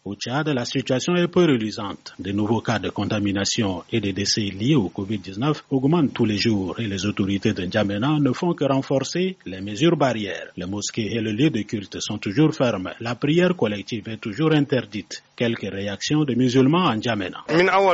Au Tchad, la situation est peu reluisante. De nouveaux cas de contamination et de décès liés au Covid-19 augmentent tous les jours et les autorités de N'Djamena ne font que renforcer les mesures barrières. Les mosquées et le lieu de culte sont toujours fermés. La prière collective est toujours interdite. Quelques réactions de musulmans en N'Djamena.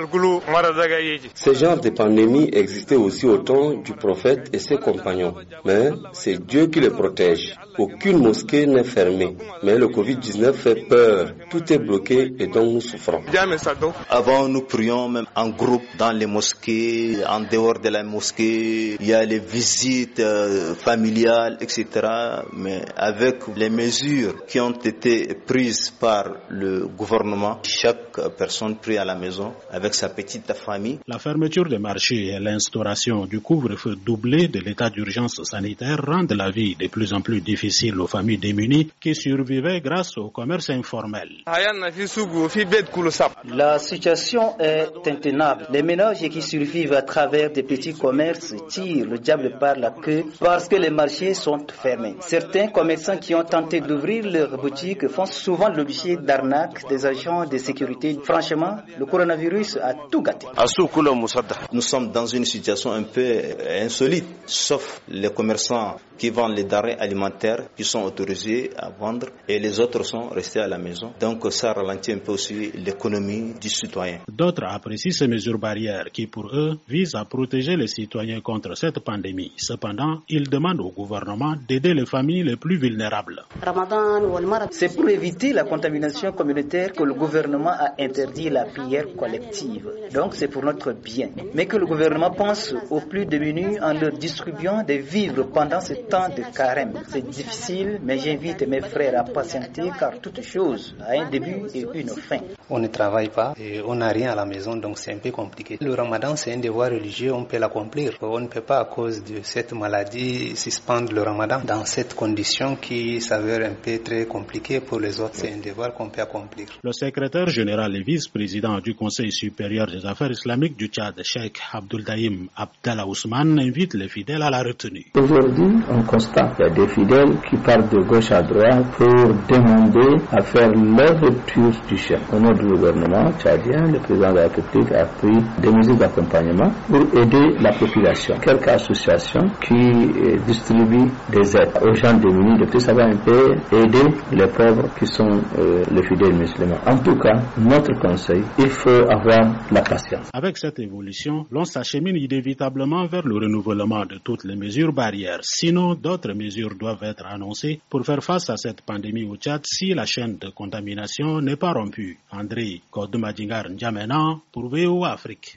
Ce genre de pandémie existait aussi au temps du prophète et ses compagnons. Mais c'est Dieu qui les protège. Aucune mosquée n'est fermée. Mais le Covid-19 fait peur. Tout est bloqué et donc nous souffrons. Avant, nous prions même en groupe dans les mosquées, en dehors de la mosquée. Il y a les visites familiales, etc. Mais avec les mesures qui ont été prises par le gouvernement, chaque personne prie à la maison avec sa petite famille. La fermeture des marchés et l'instauration du couvre-feu doublé de l'état d'urgence sanitaire rendent la vie de plus en plus difficile aux familles démunies qui survivaient grâce au commerce informel. La situation est intenable. Les ménages qui survivent à travers des petits commerces tirent le diable par la queue parce que les marchés sont fermés. Certains commerçants qui ont tenté d'ouvrir leurs boutiques font souvent l'objet d'arnaques des agents de sécurité. Franchement, le coronavirus a tout gâté. Nous sommes dans une situation un peu insolite, sauf les commerçants qui vendent les denrées alimentaires qui sont autorisés à vendre et les autres sont restés à la maison. Donc ça ralentit un peu aussi l'économie du citoyen. D'autres apprécient ces mesures barrières qui, pour eux, visent à protéger les citoyens contre cette pandémie. Cependant, ils demandent au gouvernement d'aider les familles les plus vulnérables. C'est pour éviter la contamination communautaire que le gouvernement a interdit la prière collective. Donc c'est pour notre bien. Mais que le gouvernement pense aux plus démunis en leur distribuant des vivres pendant ce temps de carême. C'est difficile, mais j'invite mes frères à patienter car toute chose a un début et une fin. On ne travaille pas et on n'a rien à la maison, donc c'est un peu compliqué. Le ramadan, c'est un devoir religieux, on peut l'accomplir. On ne peut pas, à cause de cette maladie, suspendre le ramadan dans cette condition qui s'avère un peu très compliquée pour les autres. C'est un devoir qu'on peut accomplir. Le secrétaire général et vice-président du Conseil supérieur des affaires islamiques du Tchad, Cheikh Abdouldaïm Abdallah Ousmane, invite les fidèles à la retenue. Aujourd'hui, on constate qu'il y a des fidèles qui partent de gauche à droite pour demander à faire leur rupture du chef. Au nom du gouvernement tchadien, le président de la République a pris des mesures d'accompagnement pour aider la population. Quelques associations qui distribuent des aides aux gens démunis, de plus ça va un peu aider les pauvres qui sont les fidèles musulmans. En tout cas, notre conseil, il faut avoir la patience. Avec cette évolution, l'on s'achemine inévitablement vers le renouvellement de toutes les mesures barrières. Sinon, d'autres mesures doivent être annoncées pour faire face à cette pandémie au Tchad si la chaîne de contamination n'est pas rompue. André Kodumadingar N'Djamena pour VOA Afrique.